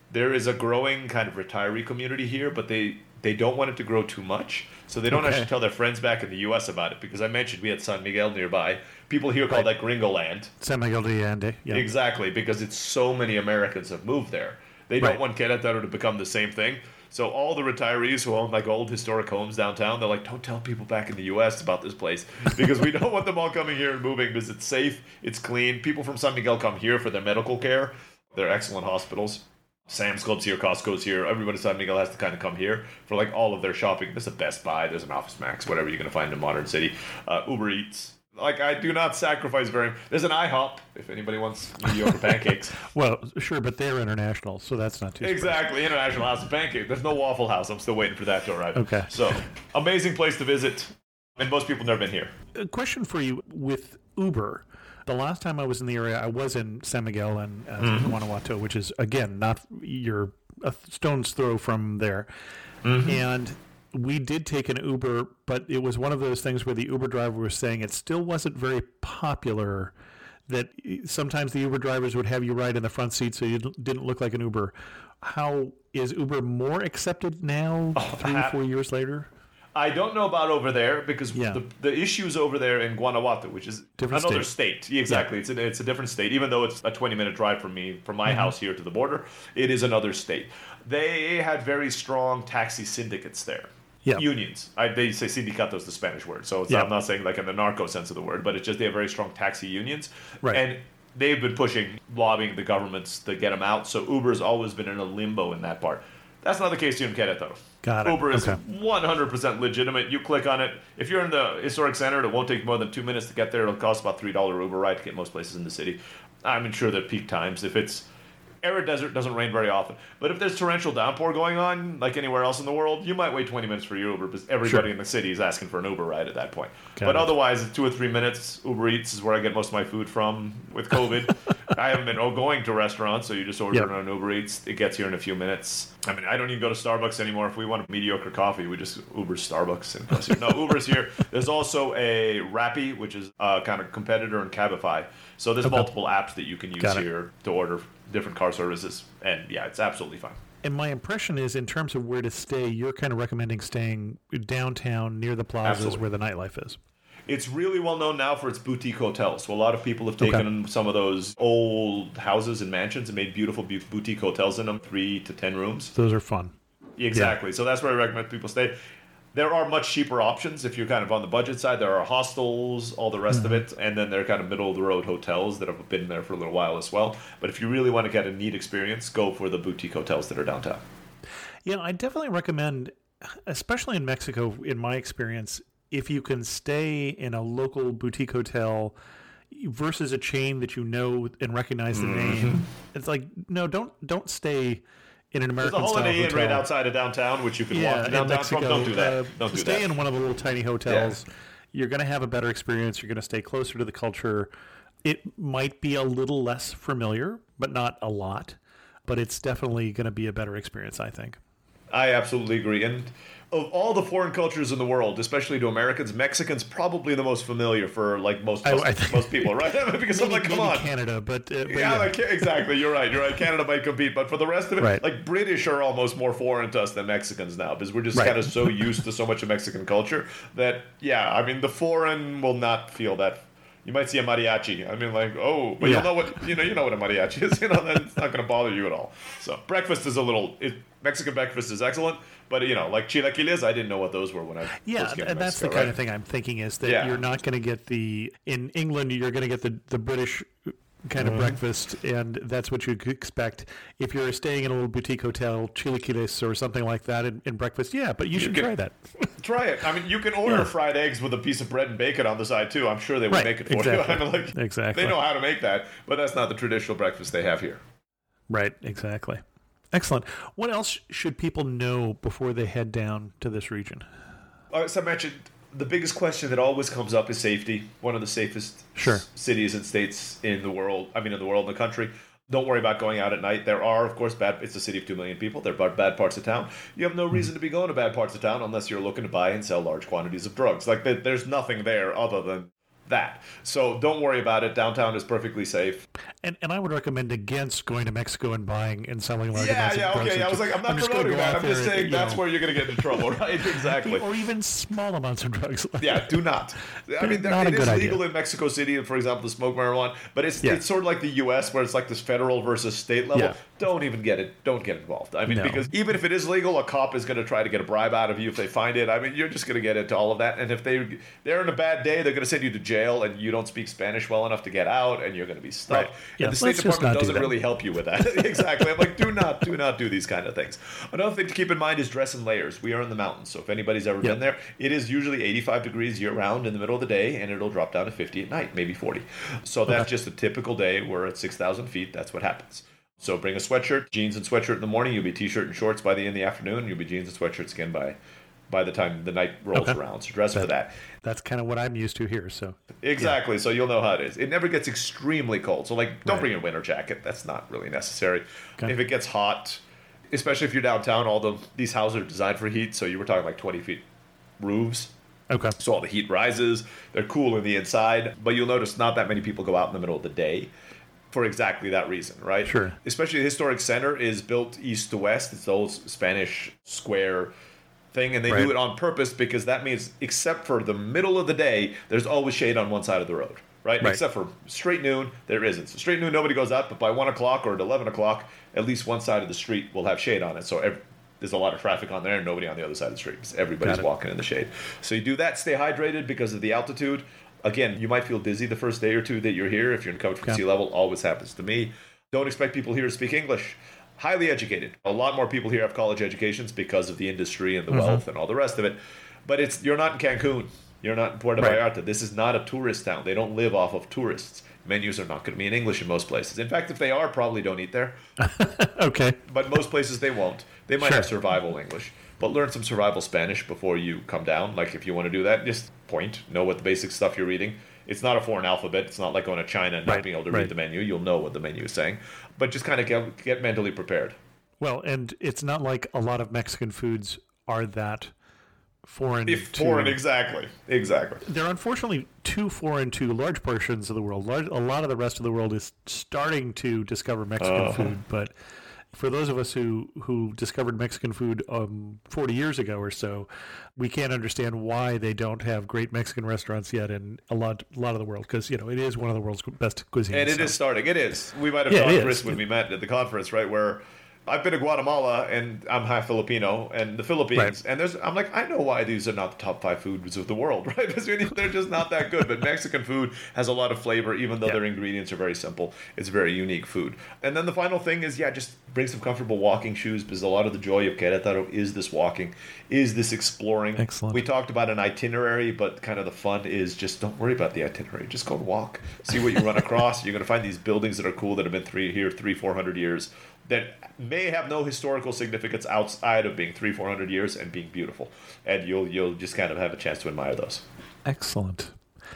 there is a growing kind of retiree community here, but they don't want it to grow too much. So they don't Okay. actually tell their friends back in the U.S. about it, because I mentioned we had San Miguel nearby. People here call that Gringo Land. San Miguel de Allende. Yeah. Exactly, because it's so many Americans have moved there. They don't Right. want Querétaro to become the same thing. So all the retirees who own like old historic homes downtown, they're like, don't tell people back in the U.S. about this place, because we don't want them all coming here and moving, because it's safe, it's clean. People from San Miguel come here for their medical care. They're excellent hospitals. Sam's Club's here, Costco's here. Everybody in San Miguel has to kind of come here for like all of their shopping. There's a Best Buy, there's an Office Max, whatever you're going to find in a modern city. Uber Eats. Like, I do not sacrifice very. There's an IHOP if anybody wants mediocre pancakes. Well, sure, but they're international, so that's not too Exactly, International House of Pancakes. There's no Waffle House. I'm still waiting for that to arrive. Okay. So, amazing place to visit, and most people never been here. A question for you with Uber. The last time I was in the area, I was in San Miguel and Guanajuato, which is, again, not you're a stone's throw from there. And we did take an Uber, but it was one of those things where the Uber driver was saying it still wasn't very popular, that sometimes the Uber drivers would have you ride in the front seat so you didn't look like an Uber. How is Uber more accepted now, 3 or 4 years later? I don't know about over there, because Yeah. the issues over there in Guanajuato, which is Different another state. Exactly. It's a different state. Even though it's a 20-minute drive from my house here to the border, it is another state. They had very strong taxi syndicates there. Yeah. Unions. They say sindicatos, the Spanish word. So Yeah. I'm not saying like in the narco sense of the word, but it's just they have very strong taxi unions. Right. And they've been pushing, lobbying the governments to get them out. So Uber's always been in a limbo in that part. That's not the case here in Querétaro. Got it. Uber is Okay. 100% legitimate. You click on it. If you're in the historic center, it won't take more than 2 minutes to get there. It'll cost about $3 Uber ride to get most places in the city. I'm sure that peak times, if it's arid desert, doesn't rain very often. But if there's torrential downpour going on, like anywhere else in the world, you might wait 20 minutes for your Uber, because everybody in the city is asking for an Uber ride at that point. Got it. Otherwise, it's 2 or 3 minutes. Uber Eats is where I get most of my food from with COVID. I haven't been going to restaurants, so you just order it on Uber Eats. It gets here in a few minutes. I mean, I don't even go to Starbucks anymore. If we want a mediocre coffee, we just Uber Starbucks. And plus here. No, Uber's here. There's also a Rappi, which is a kind of competitor in Cabify. So there's multiple apps that you can use Got it. here to order different car services. And yeah, it's absolutely fine. And my impression is, in terms of where to stay, you're kind of recommending staying downtown near the plazas Absolutely. where the nightlife is. It's really well known now for its boutique hotels. So a lot of people have taken some of those old houses and mansions and made beautiful boutique hotels in them, 3 to 10 rooms. Those are fun. Exactly. So that's where I recommend people stay. There are much cheaper options if you're kind of on the budget side. There are hostels, all the rest of it, and then there are kind of middle-of-the-road hotels that have been there for a little while as well. But if you really want to get a neat experience, go for the boutique hotels that are downtown. Yeah, I definitely recommend, especially in Mexico, in my experience, if you can stay in a local boutique hotel versus a chain that you know and recognize the name. It's like, no, don't stay in an There's a American-style Holiday Inn hotel. right outside of downtown, which you can walk to in downtown Mexico, from. Don't do that. Don't do stay that. in one of the little tiny hotels. You're going to have a better experience. You're going to stay closer to the culture. It might be a little less familiar, but not a lot. But it's definitely going to be a better experience, I think. I absolutely agree. And of all the foreign cultures in the world, especially to Americans, Mexicans probably the most familiar for like most people, right? Because I'm like, come maybe on. Canada, but Yeah, like, exactly. You're right. Canada might compete, but for the rest of it, Right. like British are almost more foreign to us than Mexicans now, because we're just Right. kind of so used to so much of Mexican culture that, yeah, I mean, the foreign will not feel that. You might see a mariachi. I mean, like, oh, but Yeah. you'll know what you know what a mariachi is. Then it's not going to bother you at all. So breakfast is Mexican breakfast is excellent, but like chilaquiles, I didn't know what those were when I yeah, first came to and that's Mexico, the kind right? of thing I'm thinking is that Yeah. you're not going to get in England, you're going to get the British kind of breakfast, and that's what you could expect. If you're staying in a little boutique hotel, chilaquiles or something like that in breakfast, yeah, but you should can- try that. Try it. I mean, you can order Yeah. fried eggs with a piece of bread and bacon on the side too. I'm sure they would Right, make it for exactly. you. I mean, like, Exactly. They know how to make that, but that's not the traditional breakfast they have here. Right, exactly. Excellent. What else should people know before they head down to this region? As I mentioned, the biggest question that always comes up is safety. One of the safest Sure. cities and states in the world. I mean, in the country. Don't worry about going out at night. There are, of course, it's a city of 2 million people. There are bad parts of town. You have no reason to be going to bad parts of town unless you're looking to buy and sell large quantities of drugs. Like, there's nothing there other than that. So don't worry about it. Downtown is perfectly safe. And I would recommend against going to Mexico and buying and selling large amounts of drugs. Okay. I was like, I'm not promoting that. I'm just saying that's where you're going to get into trouble, right? Exactly. Or even small amounts of drugs. Yeah, do not. I mean, it is legal in Mexico City, for example, to smoke marijuana, but it's sort of like the U.S. where it's like this federal versus state level. Yeah. Don't even get it. Don't get involved. I mean, because even if it is legal, a cop is going to try to get a bribe out of you if they find it. I mean, you're just going to get into all of that. And if they're in a bad day, they're going to send you to jail, and you don't speak Spanish well enough to get out, and you're going to be stuck. Right. Yeah, and the State Department doesn't really help you with that. Exactly. I'm like, do not do these kind of things. Another thing to keep in mind is dress in layers. We are in the mountains, so if anybody's ever been there, it is usually 85 degrees year-round in the middle of the day, and it'll drop down to 50 at night, maybe 40. So that's just a typical day. We're at 6,000 feet. That's what happens. So bring a sweatshirt, jeans and sweatshirt in the morning. You'll be t-shirt and shorts by the end of the afternoon. You'll be jeans and sweatshirts again by the time the night rolls around. So dress for that. That's kind of what I'm used to here. So exactly. So you'll know how it is. It never gets extremely cold. So don't bring a winter jacket. That's not really necessary. Okay. If it gets hot, especially if you're downtown, these houses are designed for heat. So you were talking like 20 feet roofs. Okay. So all the heat rises. They're cool in the inside. But you'll notice not that many people go out in the middle of the day for exactly that reason, right? Sure. Especially the historic center is built east to west. It's the old Spanish square thing, and they do it on purpose because that means except for the middle of the day, there's always shade on one side of the road, right? Except for straight noon, there isn't. So straight noon, nobody goes out, but by 1 o'clock or at 11 o'clock, at least one side of the street will have shade on it. So there's a lot of traffic on there and nobody on the other side of the street. Everybody's walking in the shade. So you do that, stay hydrated because of the altitude. Again, you might feel dizzy the first day or two that you're here if you're covered from sea level. Always happens to me. Don't expect people here to speak English. Highly educated. A lot more people here have college educations because of the industry and the wealth and all the rest of it. But you're not in Cancun. You're not in Puerto Vallarta. This is not a tourist town. They don't live off of tourists. Menus are not going to be in English in most places. In fact, if they are, probably don't eat there. Okay. But most places they won't. They might have survival English. But learn some survival Spanish before you come down. Like if you want to do that, just know what the basic stuff you're reading. It's not a foreign alphabet. It's not like going to China and not being able to read the menu. You'll know what the menu is saying. But just kind of get mentally prepared. Well, and it's not like a lot of Mexican foods are that foreign. Exactly. They're unfortunately too foreign to large portions of the world. A lot of the rest of the world is starting to discover Mexican food, but for those of us who discovered Mexican food 40 years ago or so, we can't understand why they don't have great Mexican restaurants yet in a lot of the world, because it is one of the world's best cuisines. And it is starting. It is. We might have talked Chris when we met at the conference, right, where I've been to Guatemala, and I'm half Filipino, and the Philippines, and I'm like, I know why these are not the top 5 foods of the world, right? Because they're just not that good. But Mexican food has a lot of flavor, even though their ingredients are very simple. It's very unique food. And then the final thing is, just bring some comfortable walking shoes, because a lot of the joy of Querétaro is this walking, is this exploring. Excellent. We talked about an itinerary, but kind of the fun is just don't worry about the itinerary. Just go and walk. See what you run across. You're going to find these buildings that are cool that have been 400 years. That may have no historical significance outside of being 400 years and being beautiful. And you'll just kind of have a chance to admire those. Excellent.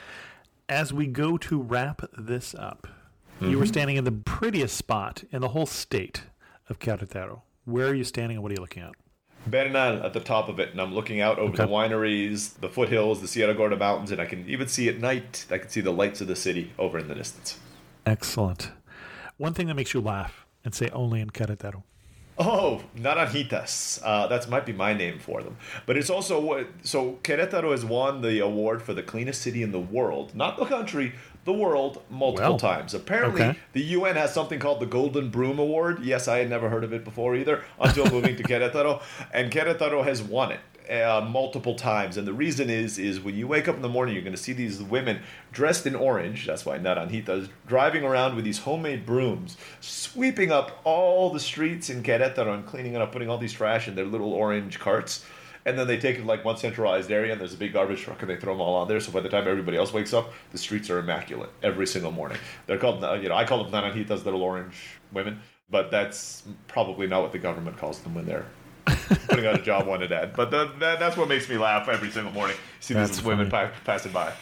As we go to wrap this up, you were standing in the prettiest spot in the whole state of Querétaro. Where are you standing and what are you looking at? Bernal at the top of it, and I'm looking out over the wineries, the foothills, the Sierra Gorda Mountains, and I can even see at night, I can see the lights of the city over in the distance. Excellent. One thing that makes you laugh and say only in Querétaro. Oh, Naranjitas. That might be my name for them. But it's also, so Querétaro has won the award for the cleanest city in the world. Not the country, the world, multiple times. Apparently, the UN has something called the Golden Broom Award. Yes, I had never heard of it before either, until moving to Querétaro. And Querétaro has won it multiple times. And the reason is when you wake up in the morning, you're going to see these women dressed in orange. That's why Naranjitas, driving around with these homemade brooms, sweeping up all the streets in Querétaro and cleaning it up, putting all these trash in their little orange carts. And then they take it to like one centralized area, and there's a big garbage truck, and they throw them all on there. So by the time everybody else wakes up, the streets are immaculate every single morning. They're called, I call them Naranjitas, little orange women, but that's probably not what the government calls them when they're putting out a job wanted ad. But that's what makes me laugh every single morning. See these women passing by.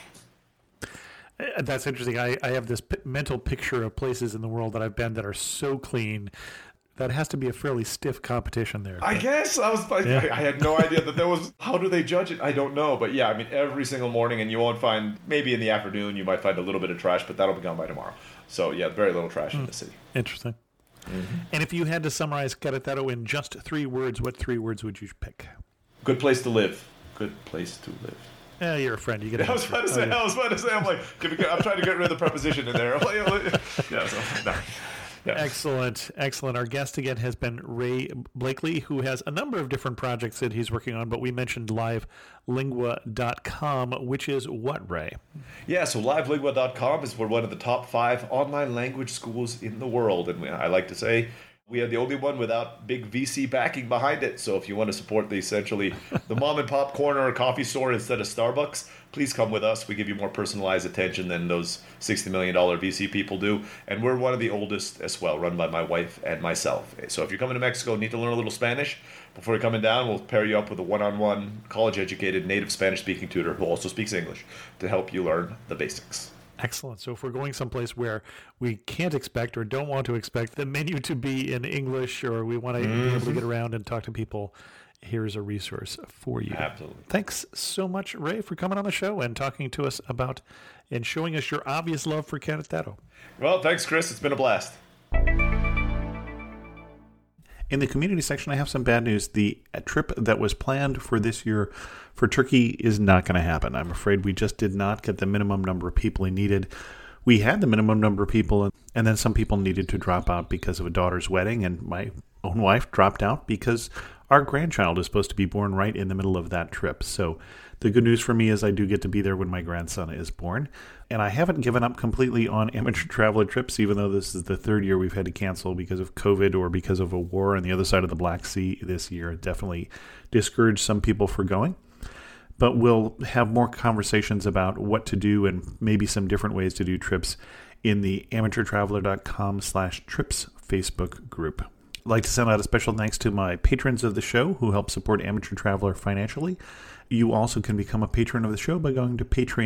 That's interesting. I have this mental picture of places in the world that I've been that are so clean, That has to be a fairly stiff competition there. I guess I had no idea that there was. How do they judge it? I don't know, but yeah, I mean, every single morning, and you won't find. Maybe in the afternoon, you might find a little bit of trash, but that'll be gone by tomorrow. So yeah, very little trash in the city. Interesting. Mm-hmm. And if you had to summarize Querétaro in just 3 words, what 3 words would you pick? Good place to live. Good place to live. Yeah, you're a friend. You get. I was about to say. I'm like, I'm trying to get rid of the preposition in there. Yeah. So, no. Yeah. Excellent. Our guest again has been Ray Blakely, who has a number of different projects that he's working on, but we mentioned livelingua.com, which is what, Ray? Yeah, so livelingua.com is one of the top 5 online language schools in the world, and I like to say we are the only one without big VC backing behind it. So if you want to support the mom and pop corner or coffee store instead of Starbucks, please come with us. We give you more personalized attention than those $60 million VC people do. And we're one of the oldest as well, run by my wife and myself. So if you're coming to Mexico and need to learn a little Spanish, before you're coming down, we'll pair you up with a one-on-one college-educated native Spanish-speaking tutor who also speaks English to help you learn the basics. Excellent. So if we're going someplace where we can't expect or don't want to expect the menu to be in English, or we want to be able to get around and talk to people, here's a resource for you. Absolutely. Thanks so much, Ray, for coming on the show and talking to us about and showing us your obvious love for Querétaro. Well, thanks, Chris. It's been a blast. In the community section, I have some bad news. The trip that was planned for this year for Turkey is not going to happen. I'm afraid we just did not get the minimum number of people we needed. We had the minimum number of people, and then some people needed to drop out because of a daughter's wedding, and my own wife dropped out because our grandchild is supposed to be born right in the middle of that trip. So the good news for me is I do get to be there when my grandson is born. And I haven't given up completely on amateur traveler trips, even though this is the 3rd year we've had to cancel because of COVID or because of a war on the other side of the Black Sea this year. It definitely discouraged some people for going. But we'll have more conversations about what to do and maybe some different ways to do trips in the amateurtraveler.com/trips Facebook group. I'd like to send out a special thanks to my patrons of the show who help support Amateur Traveler financially. You also can become a patron of the show by going to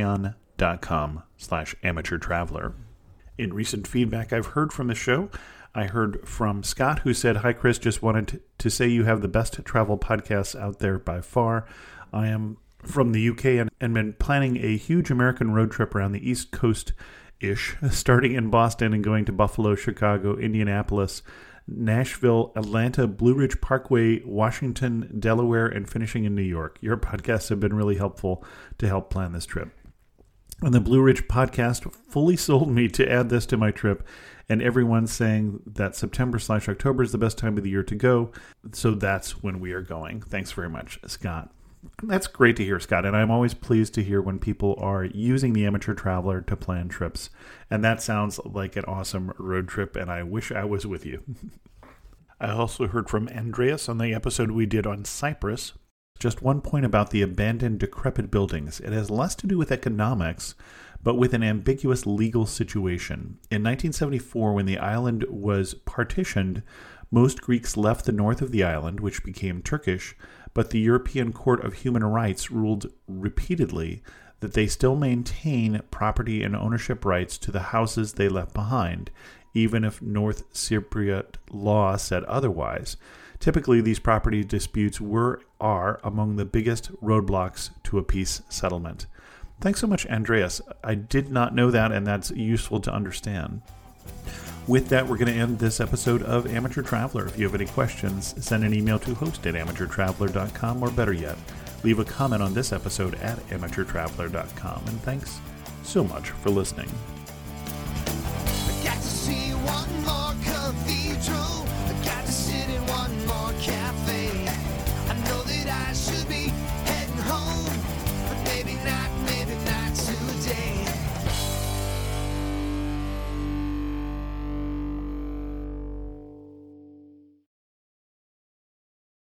patreon.com/amateurtraveler. In recent feedback I've heard from the show, I heard from Scott, who said, "Hi, Chris, just wanted to say you have the best travel podcasts out there by far. I am from the UK and been planning a huge American road trip around the East Coast-ish, starting in Boston and going to Buffalo, Chicago, Indianapolis, Nashville, Atlanta, Blue Ridge Parkway, Washington, Delaware, and finishing in New York. Your podcasts have been really helpful to help plan this trip." And the Blue Ridge podcast fully sold me to add this to my trip, and everyone's saying that September/October is the best time of the year to go, so that's when we are going. Thanks very much, Scott. That's great to hear, Scott, and I'm always pleased to hear when people are using the Amateur Traveler to plan trips. And that sounds like an awesome road trip, and I wish I was with you. I also heard from Andreas on the episode we did on Cyprus. Just one point about the abandoned, decrepit buildings. It has less to do with economics, but with an ambiguous legal situation. In 1974, when the island was partitioned, most Greeks left the north of the island, which became Turkish, but the European Court of Human Rights ruled repeatedly that they still maintain property and ownership rights to the houses they left behind, even if North Cypriot law said otherwise. Typically, these property disputes are among the biggest roadblocks to a peace settlement. Thanks so much, Andreas. I did not know that, and that's useful to understand. With that, we're going to end this episode of Amateur Traveler. If you have any questions, send an email to host@amateurtraveler.com, or better yet, leave a comment on this episode at amateurtraveler.com. And thanks so much for listening.